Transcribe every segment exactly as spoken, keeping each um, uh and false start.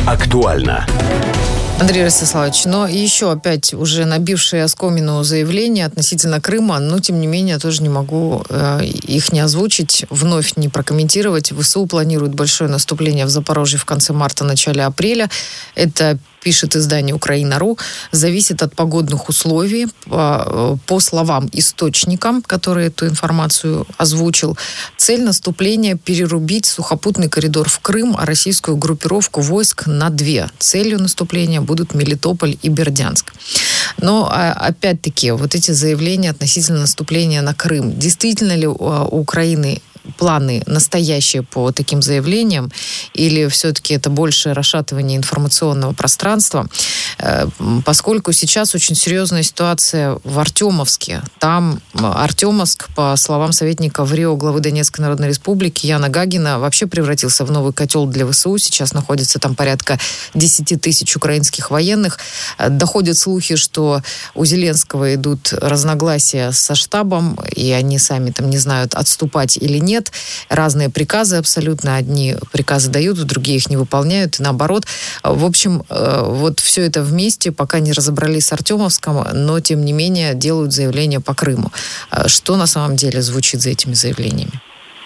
Актуально. Андрей Ростиславович, но еще опять уже набившие оскомину заявления относительно Крыма, но тем не менее тоже не могу э, их не озвучить, вновь не прокомментировать. ВСУ планирует большое наступление в Запорожье в конце марта, начале апреля. Это пишет издание «Украина.ру», зависит от погодных условий. По, по словам источникам, который эту информацию озвучил, цель наступления – перерубить сухопутный коридор в Крым, а российскую группировку войск на две. Целью наступления будут Мелитополь и Бердянск. Но, опять-таки, вот эти заявления относительно наступления на Крым. Действительно ли у Украины планы настоящие по таким заявлениям, или все-таки это больше расшатывание информационного пространства, поскольку сейчас очень серьезная ситуация в Артемовске. Там Артемовск, по словам советника в Рио главы Донецкой Народной Республики Яна Гагина, вообще превратился в новый котел для ВСУ. Сейчас находится там порядка десять тысяч украинских военных. Доходят слухи, что у Зеленского идут разногласия со штабом, и они сами там не знают, отступать или нет. Нет, разные приказы абсолютно. Одни приказы дают, другие их не выполняют, и наоборот. В общем, вот все это вместе, пока не разобрались с Артемовском, но, тем не менее, делают заявления по Крыму. Что на самом деле звучит за этими заявлениями?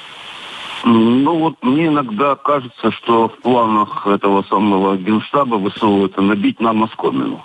Ну вот мне иногда кажется, что в планах этого самого Генштаба ВСУ это набить нам оскомину.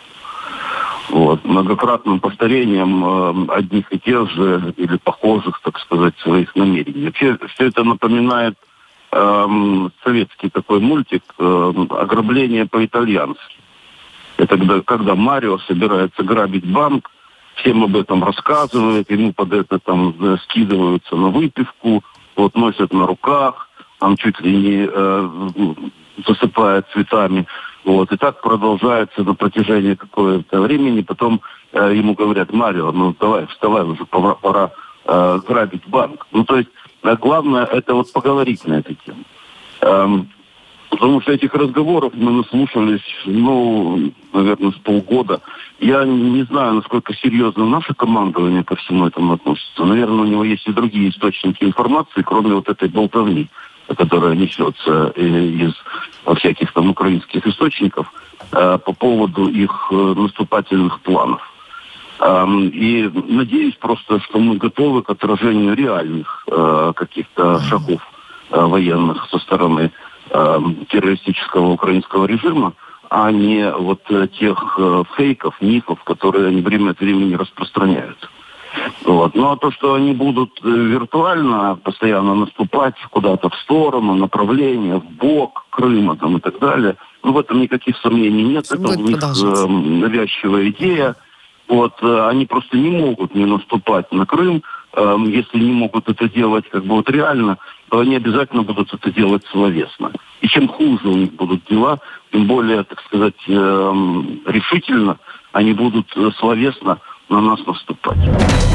Вот, многократным повторением э, одних и тех же или похожих, так сказать, своих намерений. Вообще, все это напоминает э, советский такой мультик э, «Ограбление по-итальянски». Это когда, когда Марио собирается грабить банк, всем об этом рассказывает, ему под это там скидываются на выпивку, вот носят на руках, там чуть ли не э, засыпает цветами. Вот, и так продолжается на протяжении какого-то времени. Потом э, ему говорят: Марио, ну давай, вставай уже, пора, пора э, грабить банк. Ну, то есть, э, главное, это вот поговорить на эту тему. Эм, потому что этих разговоров мы наслушались, ну, наверное, с полгода. Я не знаю, насколько серьезно наше командование ко всему этому относится. Наверное, у него есть и другие источники информации, кроме вот этой болтовни, которая несется из всяких там украинских источников э, по поводу их э, наступательных планов. Э, и надеюсь просто, что мы готовы к отражению реальных э, каких-то шагов э, военных со стороны э, террористического украинского режима, а не вот э, тех э, фейков, мифов, которые они время от времени распространяют. Вот. Ну а то, что они будут виртуально постоянно наступать куда-то в сторону, направление, в бок Крыма там, и так далее, ну в этом никаких сомнений нет. Это у них э, навязчивая идея. Вот, э, они просто не могут не наступать на Крым. Э, если не могут это делать как бы вот реально, то они обязательно будут это делать словесно. И чем хуже у них будут дела, тем более, так сказать, э, решительно они будут словесно на нас наступать.